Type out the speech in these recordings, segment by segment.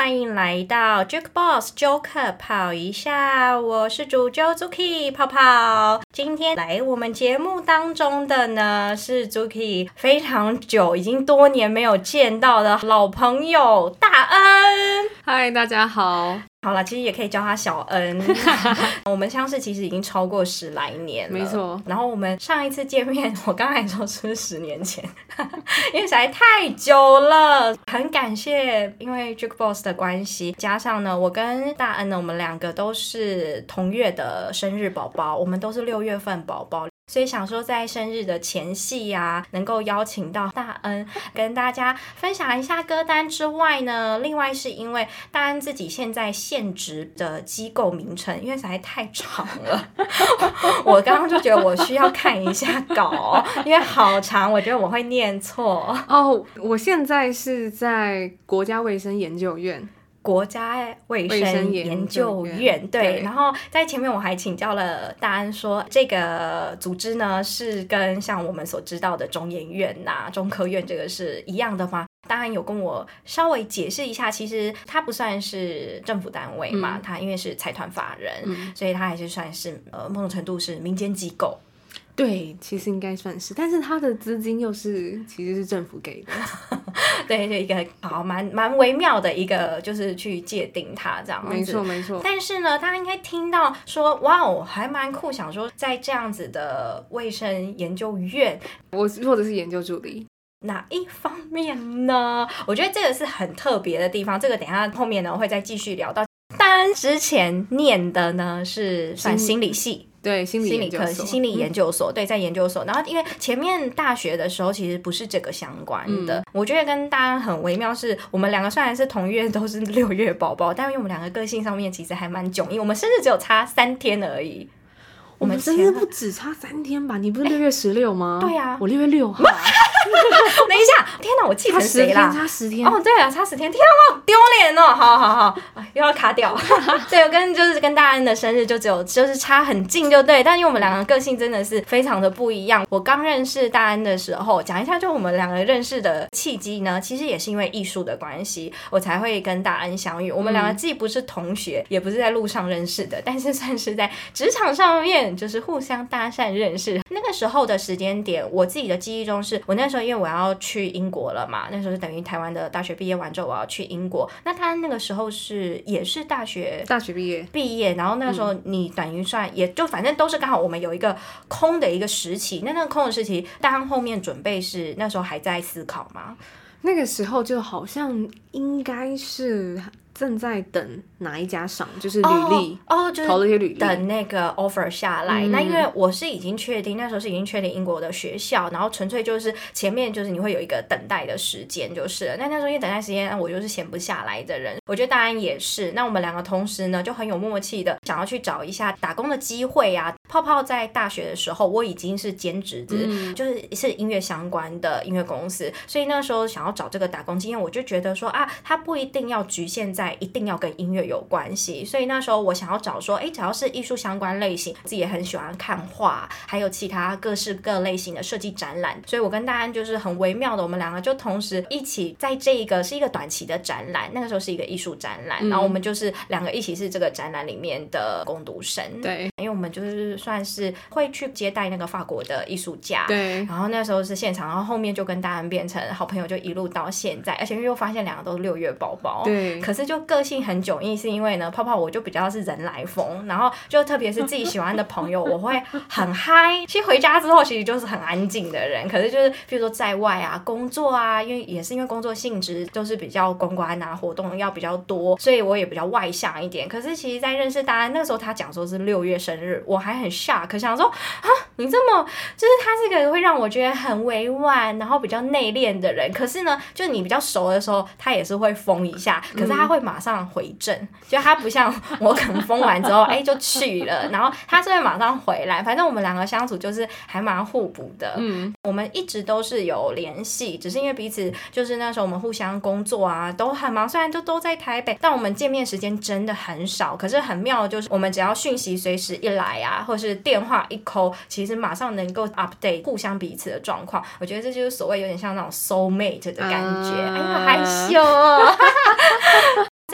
欢迎来到 Jukebox 揪客跑一下，我是主揪 Zuki 泡泡。今天来我们节目当中的呢是 Zuki 非常久已经多年没有见到的老朋友大恩。 嗨，大家好。 好啦，其实也可以叫他小恩。我们相识其实已经超过10来年了， 没错。 然后我们上一次见面，我刚才说是10年前，因为实在太久了。很感谢，因为 Jukebox 的关系，加上呢，我跟大恩呢，我们两个都是同月的生日宝宝，我们都是6月份宝宝。所以想说在生日的前夕啊，能够邀请到大恩跟大家分享一下歌单之外呢，另外是因为大恩自己现在现职的机构名称因为实在太长了我刚刚就觉得我需要看一下稿因为好长，我觉得我会念错哦。我现在是在国家卫生研究院。 国家卫生研究院，对。然后在前面我还请教了大安说，这个组织呢是跟像我们所知道的中研院中科院这个是一样的吗？大安有跟我稍微解释一下，其实它不算是政府单位嘛，它因为是财团法人，所以它还是算是某种程度是民间机构。 对，其实应该算是，但是它的资金又是其实是政府给的对，就一个好蛮微妙的一个，就是去界定它这样子。 没错没错。 但是呢，大家应该听到说，哇哦，还蛮酷，想说在这样子的卫生研究院， 我或者是研究助理。 哪一方面呢？我觉得这个是很特别的地方，这个等一下后面呢会再继续聊到。但之前念的呢是算心理系。 对，心理研究所，对，在研究所。然后因为前面大学的时候其实不是这个相关的，我觉得跟大家很微妙是，我们两个虽然是同月都是6月宝宝，但因为我们两个个性上面其实还蛮迥异，我们生日只有差3天而已。 我们生日不只差3天吧？你不是6月16吗？ 对啊， 我6月6号。 等一下，天哪，我记成谁啦？ 差10天哦，对啊，差10天，天哪，我好丢脸哦！好，又要卡掉。对，我跟大安的生日就是差很近，就对。但因为我们两个个性真的是非常的不一样。我刚认识大安的时候，讲一下，就我们两个认识的契机呢，其实也是因为艺术的关系，我才会跟大安相遇。我们两个既不是同学，也不是在路上认识的，但是算是在职场上面，就是互相搭讪认识。那个时候的时间点，我自己的记忆中是，我那时候因为我要去英国了嘛，那时候是等于台湾的大学毕业完之后我要去英国。那他那个时候也是大学毕业，然后那个时候你等于算也就反正都是刚好我们有一个空的一个时期。那个空的时期，大家后面准备是那时候还在思考吗？ 那个时候就好像应该是正在等哪一家上，就是履历就是投了一些履历， 等那个 offer 下来。那因为我是已经确定，那时候是已经确定英国的学校，然后纯粹就是前面就是你会有一个等待的时间，就是了。那时候因为等待时间，我就是闲不下来的人，我觉得当然也是。那我们两个同时呢就很有默契的想要去找一下打工的机会啊。泡泡在大学的时候，我已经是兼职的，就是音乐相关的音乐公司，所以那时候想要找这个打工经验，我就觉得说它不一定要局限在一定要跟音乐有关系。所以那时候我想要找说，只要是艺术相关类型，自己也很喜欢看画，还有其他各式各类型的设计展览。所以我跟大安就是很微妙的，我们两个就同时一起在这一个是一个短期的展览，那个时候是一个艺术展览，然后我们就是两个一起是这个展览里面的工读生。 对， 因为我们就是算是会去接待那个法国的艺术家， 对， 然后那时候是现场，然后后面就跟大安变成好朋友，就一路到现在。而且又发现两个都是6月宝宝， 对， 可是就个性很迥异，是因为呢，泡泡我就比较是人来疯，然后就特别是自己喜欢的朋友我会很嗨。其实回家之后其实就是很安静的人，可是就是比如说在外啊工作啊，因为也是因为工作性质就是比较公关啊，活动要比较多，所以我也比较外向一点。可是其实在认识大安那时候，他讲说是6月生日，我还很 shock， 想说你这么就是他是个会让我觉得很委婉然后比较内敛的人，可是呢就你比较熟的时候他也是会疯一下，可是他会马上回正，就他不像我可能疯完之后就去了，然后他是会马上回来。反正我们两个相处就是还蛮互补的，我们一直都是有联系，只是因为彼此就是那时候我们互相工作啊都很忙，虽然都在台北，但我们见面时间真的很少。可是很妙的就是我们只要讯息随时一来啊，或是电话一call，其实马上能够 update 互相彼此的状况。我觉得这就是所谓有点像那种 soul mate 的感觉。哎呀害羞哦在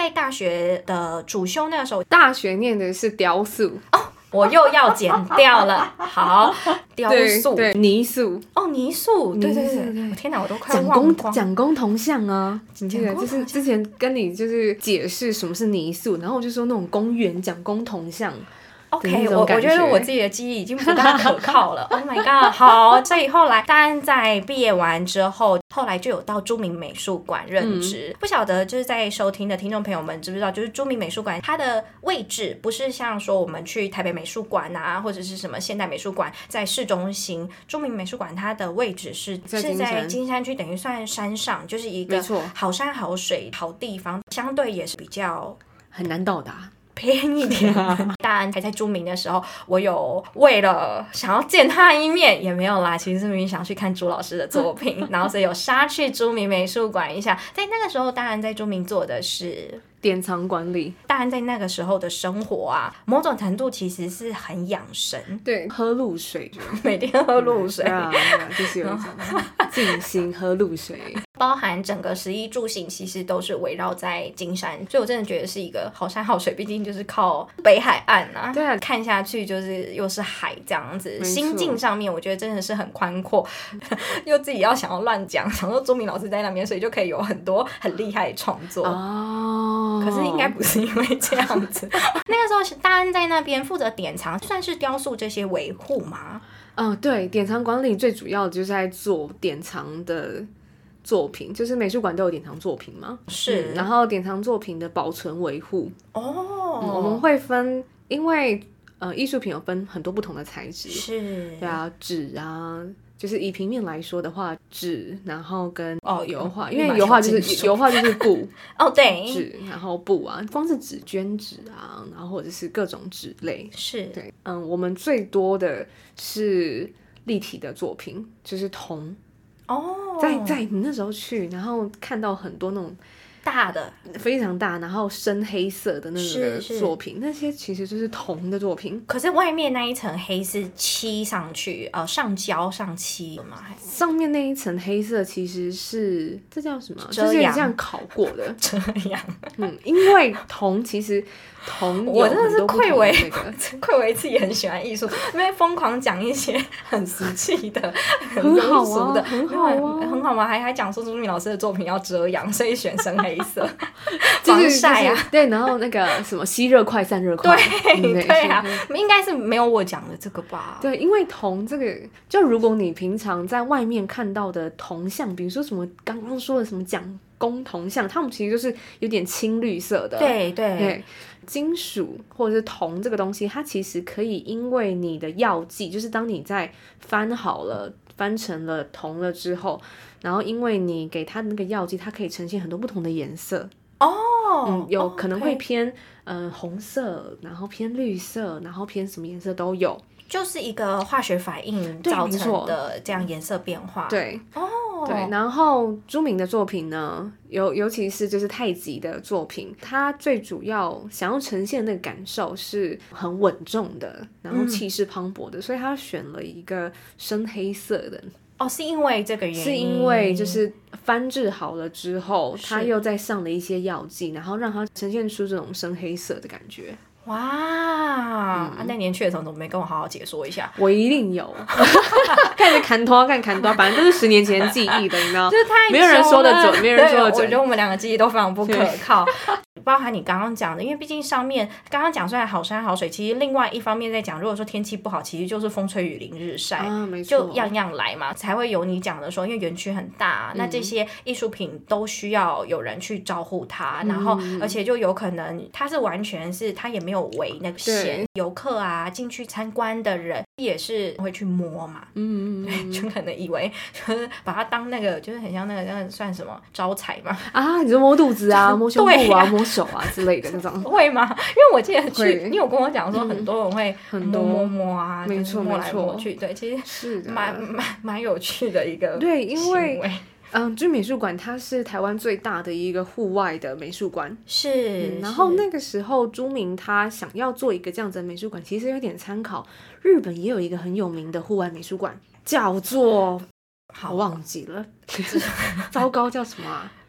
在大学的主修那个时候， 大学念的是雕塑我又要剪掉了。好，雕塑， 对，泥塑。 哦，泥塑，对对对， 对， 天哪，我都快忘光。 蒋公铜像啊，你记得？ 蒋公铜像就是之前跟你就是解释什么是泥塑，然后我就说那种公园蒋公铜像。 OK， 我觉得我自己的记忆已经不大可靠了。Oh my god！ 好，所以后来大安在毕业完之后，后来就有到朱明美术馆任职。不晓得就是在收听的听众朋友们知不知道，就是朱明美术馆它的位置不是像说我们去台北美术馆啊，或者是什么现代美术馆在市中心，朱明美术馆它的位置是在金山区，等于算山上，就是一个好山好水好地方，相对也是比较很难到达。 偏一点。大安还在朱明的时候，我有为了想要见他一面，也没有啦，其实是明明想去看朱老师的作品，然后所以有杀去朱明美术馆一下。在那个时候，大安在朱明做的是典藏管理。 大安在那个时候的生活啊，某种程度其实是很养生， 对，喝露水， 每天喝露水， 就是有一种静心喝露水。 包含整个食衣住行其实都是围绕在金山，所以我真的觉得是一个好山好水，毕竟就是靠北海岸啊， 对啊， 看下去就是又是海这样子，心境上面我觉得真的是很宽阔。又自己要想要乱讲，想说朱明老师在那边，所以就可以有很多很厉害的创作哦。可是应该不是因为这样子。那个时候大安在那边负责典藏，算是雕塑这些维护吗？ 对，典藏管理最主要的就是在做典藏的作品，就是美术馆都有典藏作品嘛， 是， 然后典藏作品的保存维护我们会分，因为艺术品有分很多不同的材质， 是， 对啊，纸啊，就是以平面来说的话，纸，然后跟油画，因为油画就是布对， 纸，然后布啊，光是纸绢纸啊，然后或者是各种纸类， 是， 对，我们最多的是立体的作品，就是铜。在你那时候去，然后看到很多那种大的非常大，然后深黑色的那个作品，那些其实就是铜的作品。 可是外面那一层黑是漆上去，上胶上漆吗？ 上面那一层黑色其实是这叫什么？ 遮阳， 就是这样烤过的遮阳。 因为铜其实我真的是愧为自己很喜欢艺术，因为疯狂讲一些很俗气的、很庸俗的， 很好啊， 很好吗？还讲说朱明老师的作品要遮阳，所以选深黑色，防晒啊， 对，然后那个什么吸热快散热快， 对啊，应该是没有我讲的这个吧？ 对，因为铜这个，就如果你平常在外面看到的铜像，比如说什么刚刚说的什么蒋公铜像，它们其实就是有点青绿色的，对。金属或者是铜这个东西，它其实可以因为你的药剂，就是当你在翻成了铜了之后，然后因为你给它的那个药剂，它可以呈现很多不同的颜色有可能会偏红色，然后偏绿色，然后偏什么颜色都有， 就是一个化学反应造成的这样颜色变化。 对对，然后朱明的作品呢，尤其是就是太极的作品，他最主要想要呈现的那个感受是很稳重的，然后气势磅礴的，所以他选了一个深黑色的。 是因为这个原因？ 是因为就是翻制好了之后，他又再上了一些药剂，然后让它呈现出这种深黑色的感觉。 哇，那年去的时候怎么没跟我好好解说一下？ 我一定有看着看拖，反正都是10年前记忆的，你知道， 就是太没有人说得准，没有人说得准。 我觉得我们两个记忆都非常不可靠。包含你刚刚讲的，因为毕竟上面刚刚讲虽然好山好水，其实另外一方面在讲，如果说天气不好，其实就是风吹雨淋日晒， 没错， 就样样来嘛，才会有你讲的说，因为园区很大，那这些艺术品都需要有人去照顾它，然后而且就有可能它是完全是它也没有围那个线，游客啊进去参观的人也是会去摸嘛，对，就可能以为就是把它当那个就是很像那个算什么招财嘛你就摸肚子啊，摸胸部啊，摸手啊之类的那种， 会吗？因为我记得你有跟我讲说，很多人会摸啊， 没错摸来摸去，对，其实是的， 蛮有趣的一个对，因为朱美术馆它是台湾最大的一个户外的美术馆， 是， 然后那个时候朱明他想要做一个这样子的美术馆，其实有点参考日本也有一个很有名的户外美术馆，叫做我忘记了，糟糕，叫什么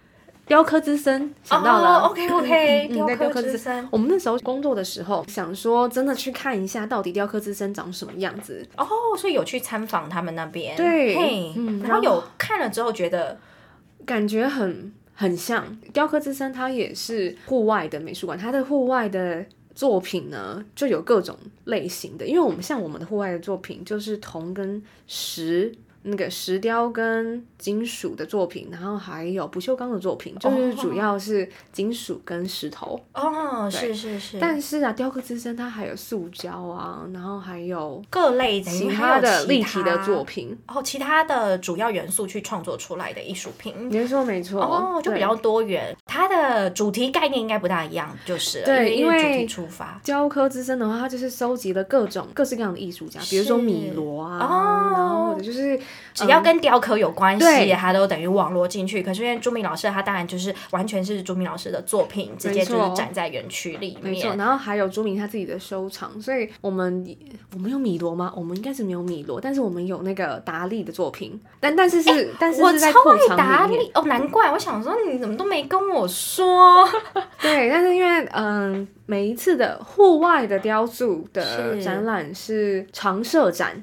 雕刻之森想到了。 OK， 雕刻之森。我们那时候工作的时候，想说真的去看一下到底雕刻之森长什么样子。 所以有去参访他们那边。 对， 然后有看了之后觉得感觉很像雕刻之森，它也是户外的美术馆，它的户外的作品呢就有各种类型的，因为我们的户外的作品就是铜跟石。那个石雕跟金属的作品，然后还有不锈钢的作品，就是主要是金属跟石头。 是。 但是啊，雕刻之森它还有塑胶啊，然后还有各类其他的立体的作品。 其他的主要元素去创作出来的艺术品。 没错。 就比较多元。它的主题概念应该不大一样，就是了。 对，因为主题出发。 雕刻之森的话，它就是收集了各式各样的艺术家，比如说米罗啊，然后或者就是只要跟雕刻有关系，它都等于网罗进去。可是因为朱銘老师，他当然就是完全是朱銘老师的作品，直接就是展在园区里面。 没错，然后还有朱銘他自己的收藏，所以我们有米罗吗？我们应该是没有米罗，但是我们有那个达利的作品，但是是在库藏里面。我超爱达利难怪我想说你怎么都没跟我说。 对，但是因为每一次的户外的雕塑的展览是常设展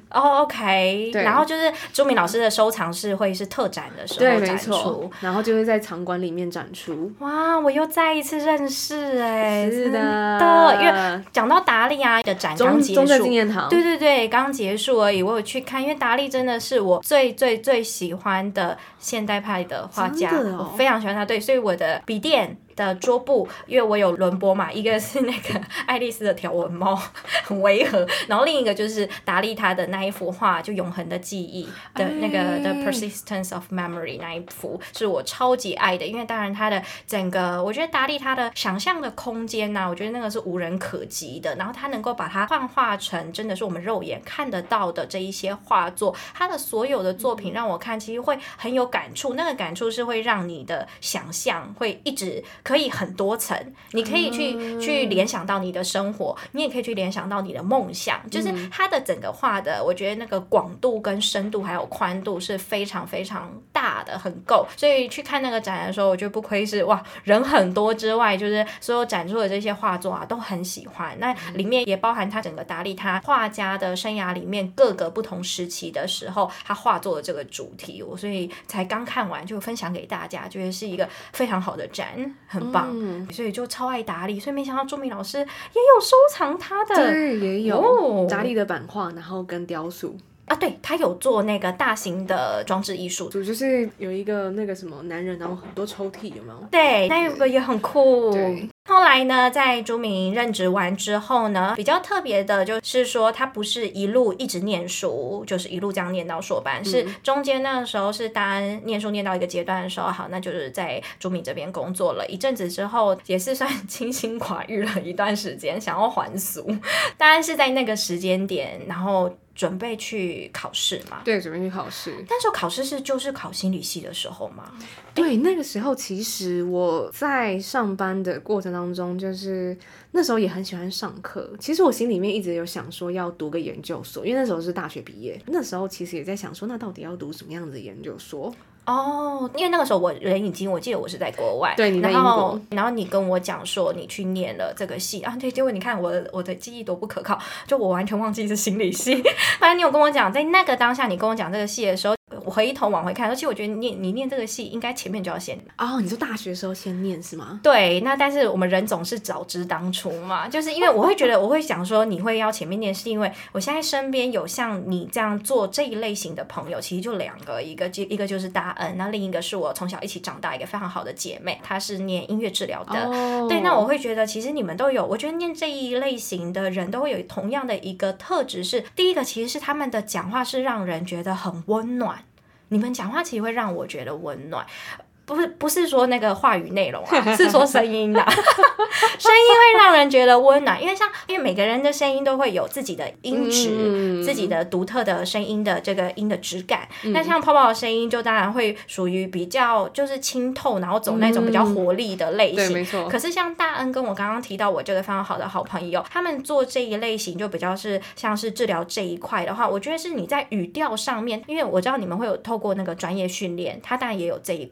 OK， 然后就是朱銘老师的收藏是会是特展的时候展出， 然后就会在场馆里面展出。 哇，我又再一次认识是的，因为讲到达利的展刚结束， 中正纪念堂， 对，刚结束而已，我有去看，因为达利真的是我最最最喜欢的现代派的画家，我非常喜欢他，对，所以我的笔电的桌布，因为我有轮播嘛，一个是那个爱丽丝的条纹猫，很违和，然后另一个就是达利他的那一幅画，就永恒的记忆的那个 The Persistence of Memory 那一幅是我超级爱的，因为当然他的整个，我觉得达利他的想象的空间我觉得那个是无人可及的，然后他能够把它幻化成真的是我们肉眼看得到的这一些画作，他的所有的作品让我看其实会很有感触，那个感触是会让你的想象会一直可以很多层，你可以去联想到你的生活，你也可以去联想到你的梦想，就是它的整个画的，我觉得那个广度跟深度还有宽度是非常非常大的，很够。所以去看那个展的时候，我觉得不愧是人很多之外，就是所有展出的这些画作都很喜欢。那里面也包含他整个达利他画家的生涯里面各个不同时期的时候，他画作的这个主题，我所以才刚看完就分享给大家，觉得是一个非常好的展，很棒。所以就超爱达利，所以没想到朱銘老师也有收藏他的， 对，也有达利的版画，然后跟雕塑对，他有做那个大型的装置艺术， 就是有一个那个什么男人，然后很多抽屉，有没有？ 对，那个也很酷。 对。 后来呢，在朱銘任职完之后呢，比较特别的就是说，他不是一路一直念书，就是一路这样念到硕班，是中间那个时候是大安念书念到一个阶段的时候，好，那就是在朱銘这边工作了一阵子之后，也是算清心寡欲了一段时间，想要还俗，当然是在那个时间点，然后准备去考试嘛。 对，准备去考试。 那时候考试就是考心理系的时候吗？ 对，那个时候其实我在上班的过程当中，就是那时候也很喜欢上课。其实我心里面一直有想说要读个研究所，因为那时候是大学毕业。那时候其实也在想说，那到底要读什么样子的研究所？ 因为那个时候我人已经，我记得我是在国外， 对，你在英国， 然后你跟我讲说你去念了这个系对，结果你看我的记忆多不可靠，就我完全忘记是心理系。反正你有跟我讲，在那个当下你跟我讲这个系的时候，我回头往回看，而且我觉得你念这个系应该前面就要先你说大学的时候先念是吗？ 对，那但是我们人总是早知当初嘛，就是因为我会觉得我会想说你会要前面念，是因为我现在身边有像你这样做这一类型的朋友，其实就两个，一个就是大恩，那另一个是我从小一起长大一个非常好的姐妹，她是念音乐治疗的。对，那我会觉得其实你们都有，我觉得念这一类型的人都会有同样的一个特质，是第一个其实是他们的讲话是让人觉得很温暖，你们讲话其实会让我觉得温暖。不是说那个话语内容是说声音的声音会让人觉得温暖，因为每个人的声音都会有自己的音质，自己的独特的声音的这个音的质感。那像泡泡的声音就当然会属于比较就是清透，然后走那种比较活力的类型。 对，没错。 可是像大恩跟我刚刚提到我这个非常好的好朋友，他们做这一类型就比较是像是治疗这一块的话，我觉得是你在语调上面，因为我知道你们会有透过那个专业训练，他当然也有这一块是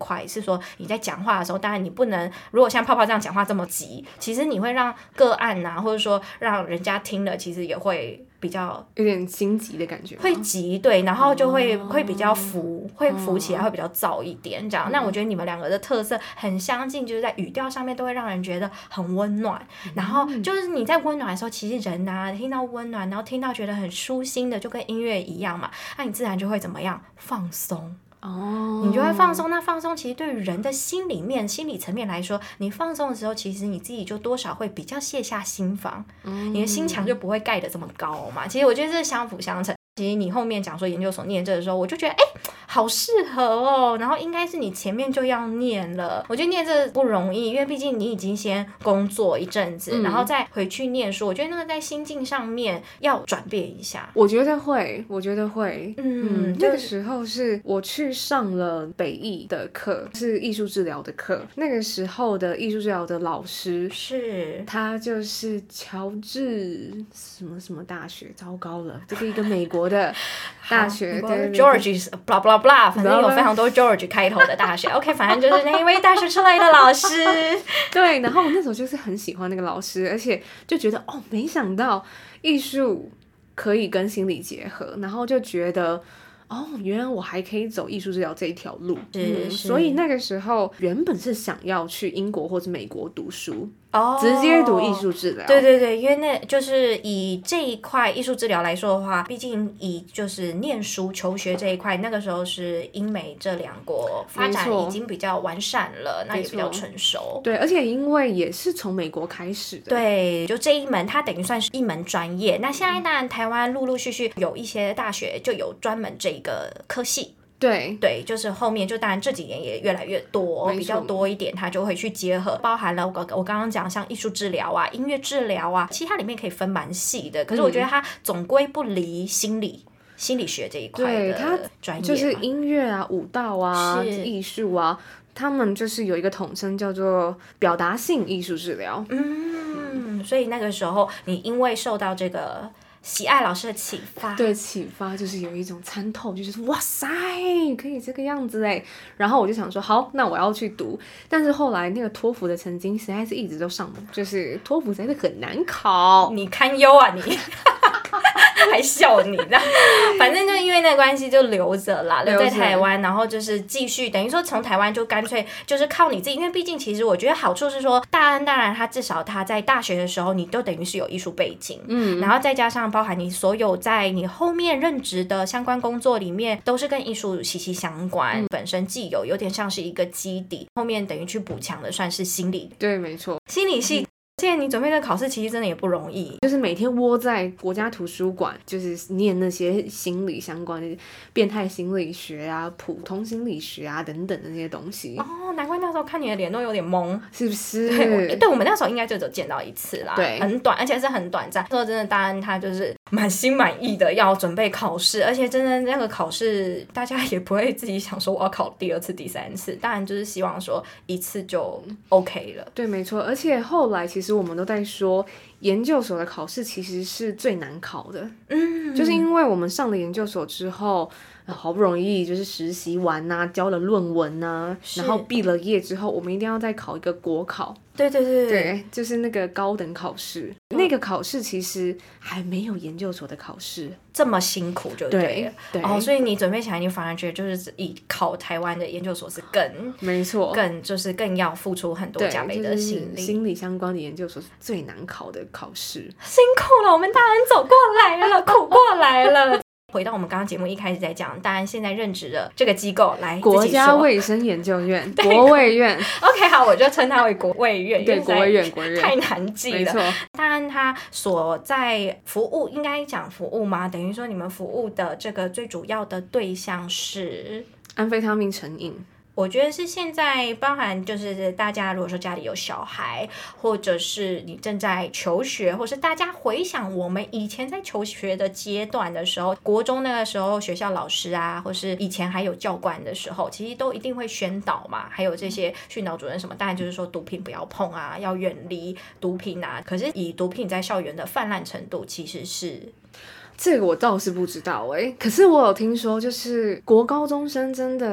说你在讲话的时候，当然你不能如果像泡泡这样讲话这么急，其实你会让个案啊，或者说让人家听了其实也会比较有点心急的感觉， 会急，对，然后就会比较会浮起来，会比较燥一点这样。那我觉得你们两个的特色很相近，就是在语调上面都会让人觉得很温暖，然后就是你在温暖的时候，其实人啊听到温暖，然后听到觉得很舒心的，就跟音乐一样嘛，那你自然就会怎么样放松。你就会放松。那放松其实对于人的心理层面来说，你放松的时候，其实你自己就多少会比较卸下心防，你的心墙就不会盖得这么高嘛。其实我觉得这是相辅相成。其实你后面讲说研究所念这的时候，我就觉得好适合哦，然后应该是你前面就要念了。我觉得念这不容易，因为毕竟你已经先工作一阵子，然后再回去念书，我觉得那个在心境上面要转变一下。 我觉得会那个时候是我去上了北艺的课，是艺术治疗的课，那个时候的艺术治疗的老师是他就是乔治什么什么大学，糟糕了，这个一个美国的大学，对 George blah blah blah， 反正有非常多 George 开头的大学OK， 反正就是那一位大学出来的老师对，然后我那时候就是很喜欢那个老师，而且就觉得没想到艺术可以跟心理结合，然后就觉得原来我还可以走艺术治疗这一条路，所以那个时候原本是想要去英国或是美国读书，直接读艺术治疗。 对对对，因为那就是以这一块艺术治疗来说的话，毕竟以就是念书求学这一块，那个时候是英美这两国发展已经比较完善了，那也比较成熟。 对，而且因为也是从美国开始的， 对，就这一门它等于算是一门专业。那现在当然台湾陆陆续续有一些大学就有专门这个科系。对，就是后面就当然这几年也越来越多，比较多一点，它就会去结合，包含了我刚刚讲像艺术治疗啊、音乐治疗啊，其实它里面可以分蛮细的。可是我觉得它总归不离心理学这一块的专业， 就是音乐啊、舞蹈啊、艺术啊，他们就是有一个统称叫做表达性艺术治疗。 所以那个时候你因为受到这个喜爱老师的启发， 对，启发就是有一种参透，就是哇塞，可以这个样子哎。然后我就想说，好，那我要去读。但是后来那个托福的成绩实在是一直都上，就是托福实在是很难考， 你堪忧啊你。还笑你的，反正就因为那个关系就留着啦，留在台湾，然后就是继续，等于说从台湾就干脆就是靠你自己，因为毕竟其实我觉得好处是说，大安当然他至少他在大学的时候，你都等于是有艺术背景，然后再加上包含你所有在你后面任职的相关工作里面，都是跟艺术息息相关，本身既有点像是一个基底，后面等于去补强的算是心理， 对，没错， 心理系。现在你准备的考试其实真的也不容易， 就是每天窝在国家图书馆，就是念那些心理相关的变态心理学啊、普通心理学啊等等的那些东西。 难怪那时候看你的脸都有点懵， 是不是？ 对，我们那时候应该就只有见到一次啦，对，很短，而且是很短暂。说真的，当然他就是满心满意的要准备考试，而且真的那个考试，大家也不会自己想说我要考第二次、第三次，当然就是希望说一次就 OK 了。 对，没错。而且后来其实我们都在说，研究所的考试其实是最难考的，就是因为我们上了研究所之后。好不容易就是实习完啊，交了论文啊，然后毕了业之后，我们一定要再考一个国考。对，就是那个高等考试，那个考试其实还没有研究所的考试这么辛苦，就对了。所以你准备起来，你反而觉得就是以考台湾的研究所是没错， 更要付出很多加倍的心力。 心理相关的研究所是最难考的考试， 辛苦了，我们大安走过来了，苦过来了。回到我们刚刚节目一开始在讲，当然现在任职的这个机构来国家卫生研究院国卫院 OK 好，我就称它为国卫院。 对，国卫院太难记了， 没错。 当然它所在服务，应该讲服务吗？等于说你们服务的这个最主要的对象是安非他命成瘾。 我觉得是现在包含就是大家如果说家里有小孩，或者是你正在求学，或是大家回想我们以前在求学的阶段的时候，国中那个时候学校老师啊，或是以前还有教官的时候，其实都一定会宣导嘛，还有这些训导主任什么，当然就是说毒品不要碰啊，要远离毒品啊。可是以毒品在校园的泛滥程度，其实是这个我倒是不知道可是我有听说，就是国高中生真的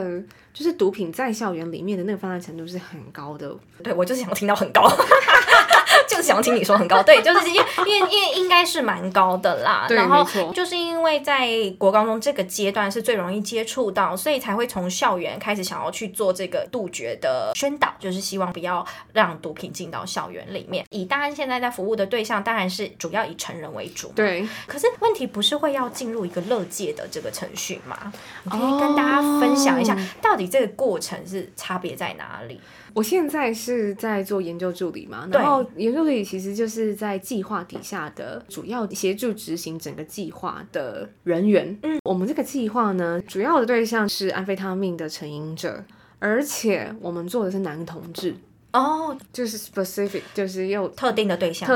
就是毒品在校园里面的那个泛滥程度是很高的。 对，我就是想听到很高。就是想听你说很高，对，就是因为应该是蛮高的啦。 对， 然后没错， 就是因为在国高中这个阶段是最容易接触到，所以才会从校园开始想要去做这个杜绝的宣导，就是希望不要让毒品进到校园里面。以大安现在在服务的对象，当然是主要以成人为主嘛。 对。 可是问题不是会要进入一个勒戒的这个程序吗？你可以跟大家分享一下，到底这个过程是差别在哪里？ 我现在是在做研究助理嘛，然后研究助理其实就是在计划底下的主要协助执行整个计划的人员。我们这个计划呢，主要的对象是安非他命的成瘾者，而且我们做的是男同志。就是 specific， 就是有特定的对象。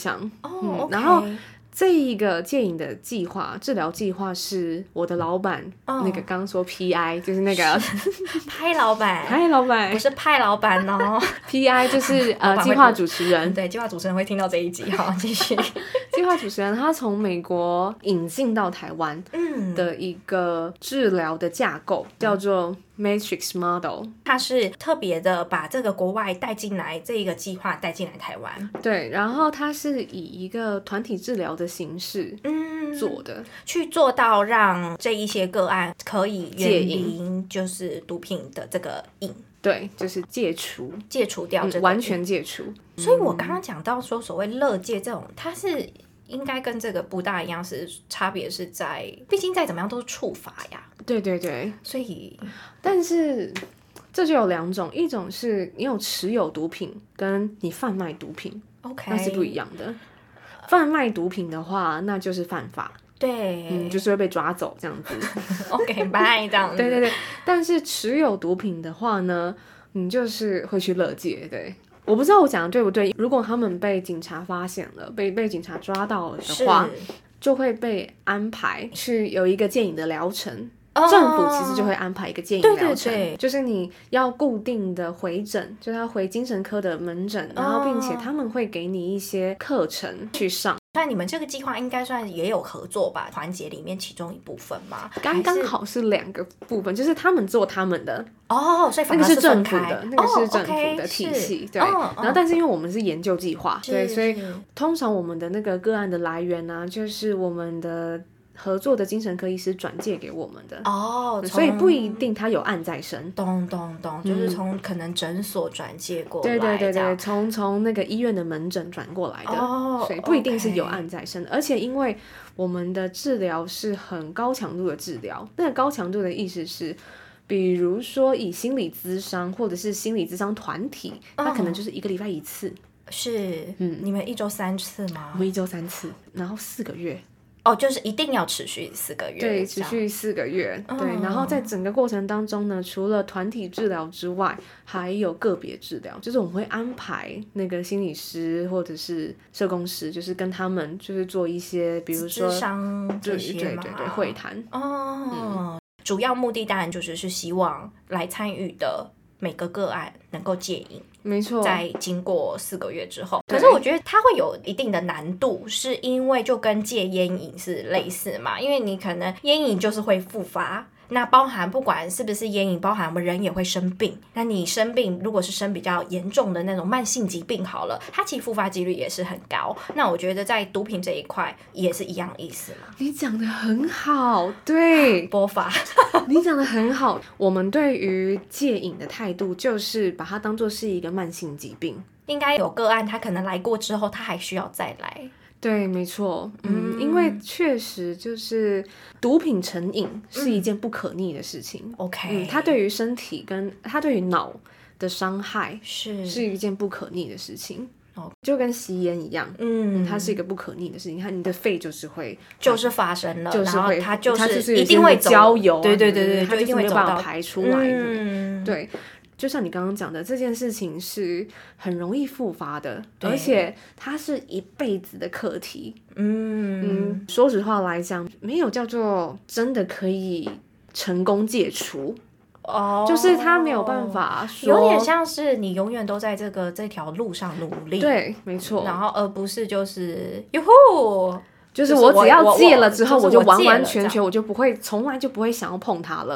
okay。然后这一个戒瘾的计划，治疗计划是我的老板，那个刚刚说 PI 就是那个拍老板，不是派老板哦。 PI 就是计划主持人， 对，计划主持人会听到这一集。好，继续。 计划主持人他从美国引进到台湾的一个治疗的架构，叫做Matrix Model， 它是特别的把这个国外带进来，这一个计划带进来台湾。 对，然后它是以一个团体治疗的形式做的， 去做到让这一些个案可以远离就是毒品的这个瘾。 对，就是戒除掉这个完全戒除。 所以我刚刚讲到说所谓勒戒这种，它是应该跟这个不大一样，是差别是在，毕竟再怎么样都是处罚呀。 对对对， 所以但是这就有两种，一种是你有持有毒品跟你贩卖毒品 ，OK， 那是不一样的。贩卖毒品的话，那就是犯法。 对， 就是会被抓走这样子。 OK， 拜这样子。 对对对，但是持有毒品的话呢，你就是会去勒戒。对，我不知道我讲的对不对。如果他们被警察发现了，被警察抓到了的话，就会被安排去有一个戒瘾的疗程。政府其实就会安排一个戒瘾疗程，对，就是你要固定的回诊，就是要回精神科的门诊，然后并且他们会给你一些课程去上。 那你们这个计划应该算也有合作吧？团结里面其中一部分吗？ 刚刚好是两个部分，就是他们做他们的所以反而那个是政府的，那个是政府的体系，对。然后但是因为我们是研究计划，对，所以通常我们的那个个案的来源呢，就是我们的合作的精神科医师转介给我们的所以不一定他有案在身。 懂，就是从可能诊所转介过来， 对，从那个医院的门诊转过来的所以不一定是有案在身的。而且因为我们的治疗是很高强度的治疗，那个高强度的意思是，比如说以心理咨商或者是心理咨商团体，它可能就是1个礼拜1次。 是，你们1周3次吗？ 我们1周3次，然后4个月。 就是一定要持续4个月。 对，持续4个月。对，然后在整个过程当中呢，除了团体治疗之外，还有个别治疗，就是我们会安排那个心理师或者是社工师，就是跟他们就是做一些，比如说諮商这些嘛， 对，会谈。 主要目的当然就是希望来参与的每个个案能够戒瘾。 没错， 在经过4个月之后，可是我觉得它会有一定的难度，是因为就跟戒烟瘾是类似嘛，因为你可能烟瘾就是会复发，那包含不管是不是烟瘾，包含我们人也会生病，那你生病如果是生比较严重的那种慢性疾病好了，它其实复发几率也是很高。那我觉得在毒品这一块也是一样的意思嘛。 你讲得很好，对， 播法你讲得很好。我们对于戒瘾的态度就是把它当作是一个慢性疾病， 应该有个案他可能来过之后他还需要再来。 对，没错，因为确实就是毒品成瘾是一件不可逆的事情。 OK， 它对于身体跟它对于脑的伤害是一件不可逆的事情。就跟吸烟一样，它是一个不可逆的事情。你看，你的肺就是发生了， 就是会， 它就是一定会焦油， 对， 它就是没有办法排出来的。 对。就像你刚刚讲的，这件事情是很容易复发的，而且它是一辈子的课题。说实话来讲，没有叫做真的可以成功戒除。就是他没有办法说， 有点像是你永远都在这条路上努力。 对，没错。 然后而不是就是哟呼， 就是我只要戒了之后，我就完完全全我就不会，从来就不会想要碰它了。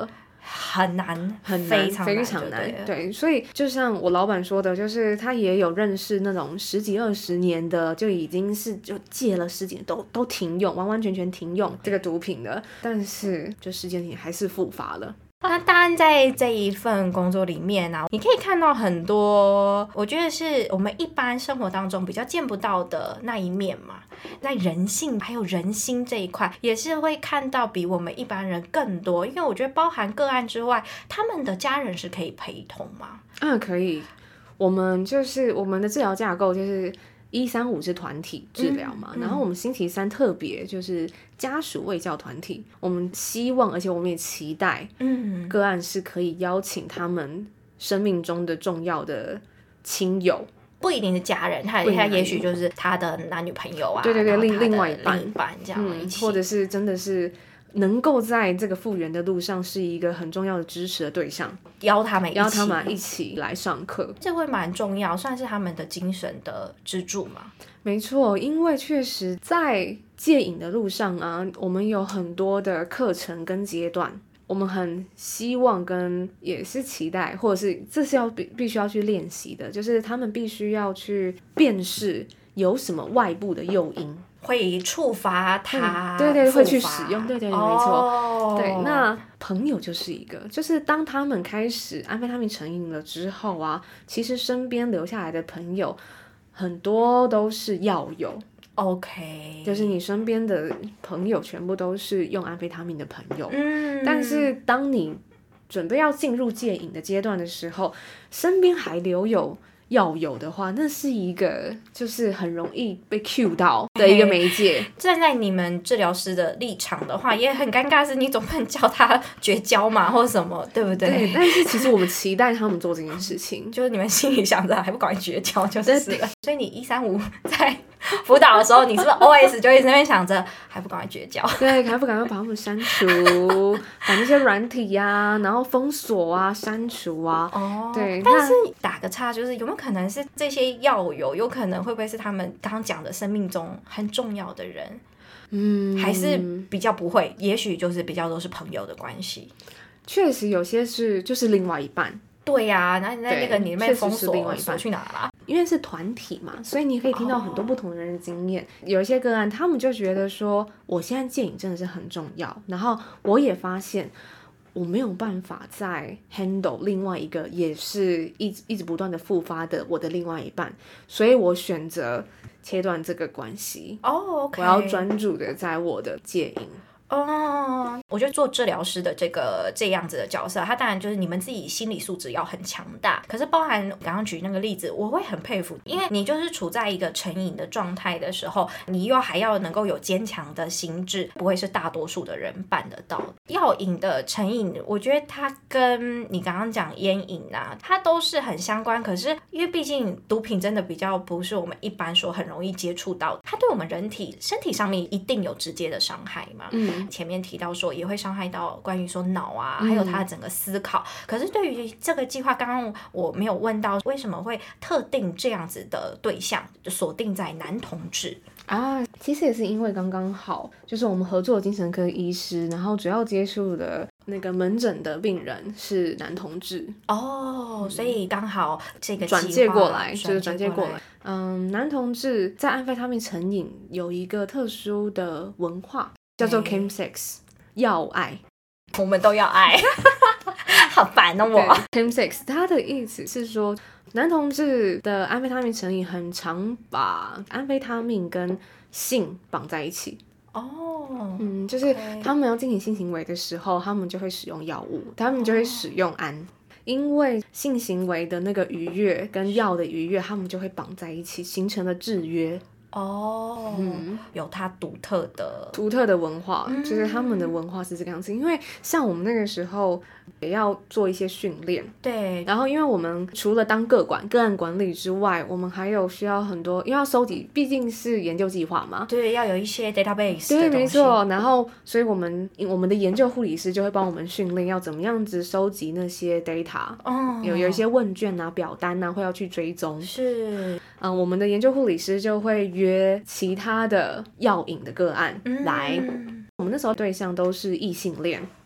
很难， 很难，非常难。对，所以就像我老板说的，就是他也有认识那种10几20年的，就已经是就戒了10几年都停用，完完全全停用这个毒品的，但是就10几年还是复发了。 那当然在这一份工作里面啊，你可以看到很多我觉得是我们一般生活当中比较见不到的那一面嘛，在人性还有人心这一块也是会看到比我们一般人更多，因为我觉得包含个案之外，他们的家人是可以陪同吗？ 可以，我们的治疗架构就是135是团体治疗嘛，然后我们星期3特别就是家属卫教团体，我们希望而且我们也期待个案是可以邀请他们生命中的重要的亲友， 不一定是家人，他也许就是他的男女朋友啊， 对，另外一半这样一起， 或者是真的是能够在这个复原的路上是一个很重要的支持的对象，邀他们一起来上课， 这会蛮重要，算是他们的精神的支柱嘛。 没错，因为确实在戒瘾的路上啊，我们有很多的课程跟阶段，我们很希望跟也是期待，或者是这是必须要去练习的，就是他们必须要去辨识有什么外部的诱因会触发他， 对，会去使用，对，没错，对。那朋友就是一个，就是当他们开始安非他命成瘾了之后啊，其实身边留下来的朋友很多都是药友。 OK， 就是你身边的朋友全部都是用安非他命的朋友，但是当你准备要进入戒瘾的阶段的时候，身边还留有药友的话，那是一个就是很容易被 cue 到的一个媒介。 站在你们治疗师的立场的话，也很尴尬，是你总不能叫他绝交嘛，或者什么，对不对？ 对，但是其实我们期待他们做这件事情， 就是你们心里想着还不赶快绝交就是了。所以你135在辅导的时候，你是不是 OS 就一直在那边想着还不赶快绝交？ 对，还不赶快把他们删除，把那些软体啊，然后封锁啊、删除啊。对。 但是打个岔，就是有没有可能是这些药友，有可能会不会是他们刚刚讲的生命中很重要的人？还是比较不会，也许就是比较都是朋友的关系。 确实有些就是另外一半。 对呀，然后你在那个里面封锁去哪啦？ 因为是团体嘛，所以你可以听到很多不同的人的经验。有一些个案，他们就觉得说，我现在戒瘾真的是很重要。然后我也发现，我没有办法再 handle 另外一个也是一直不断的复发的我的另外一半，所以我选择切断这个关系。 OK， 我要专注的在我的戒瘾。 我觉得做治疗师的这样子的角色，他当然就是你们自己心理素质要很强大，可是包含刚刚举那个例子，我会很佩服，因为你就是处在一个成瘾的状态的时候，你还要能够有坚强的心智，不会是大多数的人办得到。药瘾的成瘾，我觉得它跟你刚刚讲烟瘾啊，它都是很相关，可是因为毕竟毒品真的比较不是我们一般说很容易接触到，它对我们身体上面一定有直接的伤害嘛。前面提到说也会伤害到关于说脑啊，还有他的整个思考。可是对于这个计划，刚刚我没有问到为什么会特定这样子的对象锁定在男同志啊？其实也是因为刚刚好，就是我们合作的精神科医师，然后主要接触的那个门诊的病人是男同志所以刚好这个转介过来，就是转介过来。男同志在安非他命成瘾有一个特殊的文化。叫做 chemsex， 要爱， 我们都要爱，好烦哦！我 chemsex， 它的意思是说，男同志的安非他命成瘾很常把安非他命跟性绑在一起。就是他们要进行性行为的时候，他们就会使用药物，他们就会使用胺。因为性行为的那个愉悦跟药的愉悦，他们就会绑在一起，形成了制约。有它独特的文化，就是他们的文化是这个样子。因为像我们那个时候也要做一些训练， 对， 然后因为我们除了当个案管理之外，我们还有需要很多，因为要收集，毕竟是研究计划嘛， 对，要有一些 database 对，没错。然后所以我们的研究护理师就会帮我们训练要怎么样子收集那些 data，有一些问卷啊、表单啊会要去追踪， 是我们的研究护理师就会约其他的药瘾的个案来，我们那时候对象都是异性恋，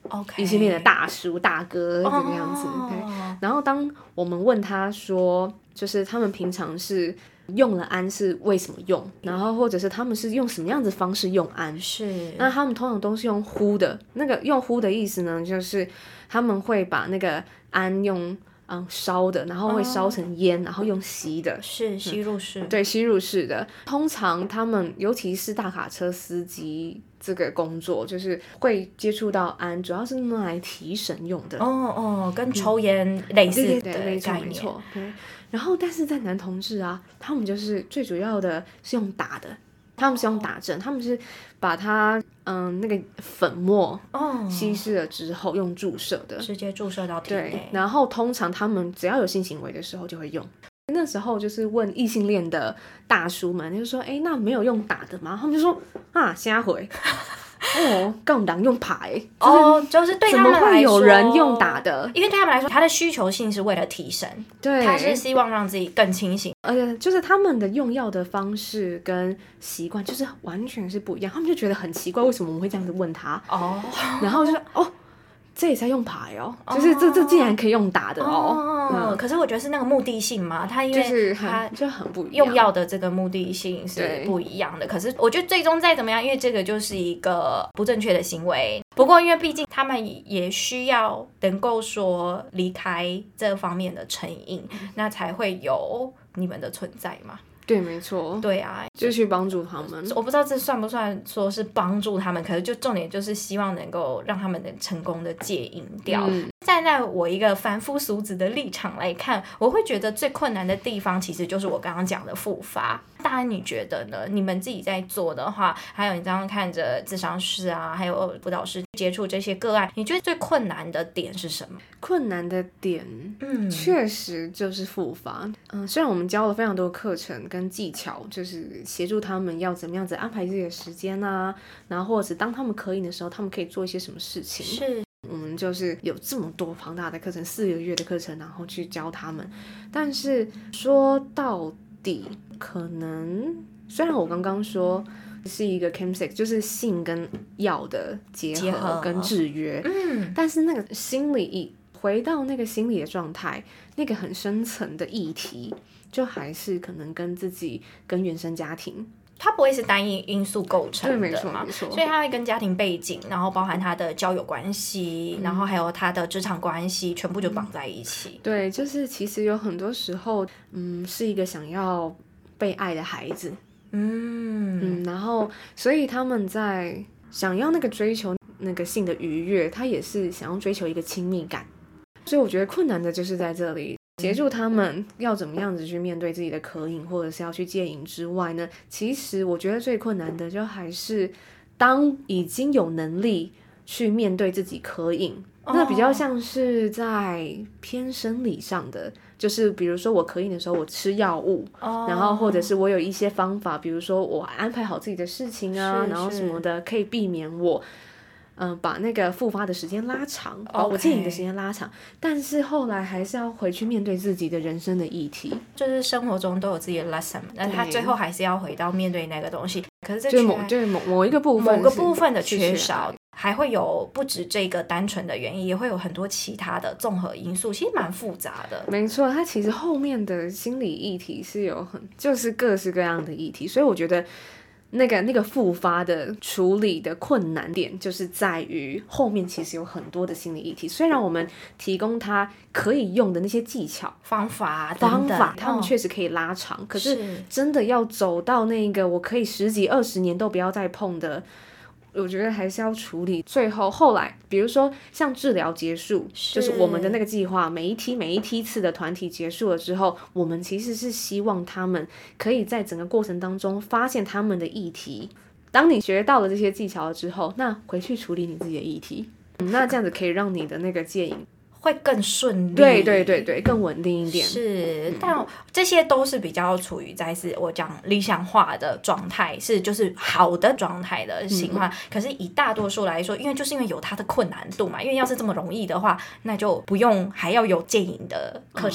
异性恋的大叔大哥这个样子。对，然后当我们问他说，就是他们平常是用了安是为什么用，然后或者是他们是用什么样子方式用安， 是那他们通常都是用呼的。那个用呼的意思呢，就是他们会把那个安用烧的，然后会烧成烟，然后用吸的， 是吸入式， 对，吸入式的。通常他们尤其是大卡车司机这个工作，就是会接触到安，主要是用来提神用的。 跟抽烟类似的概念。 没错。对。然后，但是在男同志啊，他们就是最主要的是用打的，他们是用打针，他们是把它那个粉末稀释了之后用注射的， 直接注射到体内。 对，然后通常他们只要有性行为的时候就会用。那时候就是问异性恋的大叔们，就说：“那没有用打的吗？”他们就说：“瞎回。”更难用牌就是对他们来说， 怎么会有人用打的？ 因为对他们来说，他的需求性是为了提神， 对， 他是希望让自己更清醒， 而且就是他们的用药的方式跟习惯就是完全是不一样，他们就觉得很奇怪，为什么我们会这样子问他？然后就说这也在用牌就是这竟然可以用打的可是我觉得是那个目的性嘛，它因为它就很不一样， 用药的这个目的性是不一样的。可是我觉得最终再怎么样，因为这个就是一个不正确的行为。不过因为毕竟他们也需要能够说离开这方面的成瘾，那才会有你们的存在嘛。 对，没错， 对啊， 就去帮助他们。 我不知道这算不算说是帮助他们，可是就重点就是希望能够让他们能成功的戒瘾掉。站在我一个凡夫俗子的立场来看，我会觉得最困难的地方其实就是我刚刚讲的复发。当然你觉得呢？你们自己在做的话，还有你刚刚看着諮商师啊，还有辅导师接触这些个案，你觉得最困难的点是什么？ 困难的点确实就是复发。虽然我们教了非常多课程跟技巧，就是协助他们要怎么样子安排自己的时间啊，然后或者是当他们可以的时候，他们可以做一些什么事情。 是， 我们就是有这么多庞大的课程，4个月的课程，然后去教他们。但是说到底，可能虽然我刚刚说是一个 chemsex， 就是性跟药的结合跟制约，但是那个心理回到那个心理的状态，那个很深层的议题，就还是可能跟自己跟原生家庭。 它不会是单一因素构成的嘛？ 对，没错。 所以它会跟家庭背景，然后包含他的交友关系，然后还有他的职场关系，全部就绑在一起。 对，就是其实有很多时候，是一个想要被爱的孩子，然后所以他们在想要那个追求那个性的愉悦，他也是想要追求一个亲密感。所以我觉得困难的就是在这里。协助他们要怎么样子去面对自己的渴瘾，或者是要去戒瘾之外呢，其实我觉得最困难的就还是当已经有能力去面对自己渴瘾，那比较像是在偏生理上的，就是比如说我渴瘾的时候我吃药物，然后或者是我有一些方法，比如说我安排好自己的事情啊，然后什么的可以避免我把那个复发的时间拉长，把我戒瘾的时间拉长，但是后来还是要回去面对自己的人生的议题， 就是生活中都有自己的 lesson， 但他最后还是要回到面对那个东西。可是这就某一个部分， 某个部分的缺少，还会有不止这个单纯的原因，也会有很多其他的综合因素，其实蛮复杂的。 没错，它其实后面的心理议题是有就是各式各样的议题，所以我觉得那个复发的处理的困难点就是在于后面其实有很多的心理议题，虽然我们提供他可以用的那些技巧方法等等， 他们确实可以拉长，可是真的要走到那个我可以10几20年都不要再碰的，我觉得还是要处理。后来比如说像治疗结束，就是我们的那个计划每一梯次的团体结束了之后，我们其实是希望他们可以在整个过程当中发现他们的议题，当你学到了这些技巧了之后，那回去处理你自己的议题，那这样子可以让你的那个戒瘾会更顺利， 对，更稳定一点。 是，但这些都是比较处于在是我讲理想化的状态，是就是好的状态的情况。可是以大多数来说，因为有它的困难度嘛，因为要是这么容易的话，那就不用还要有戒瘾的课程。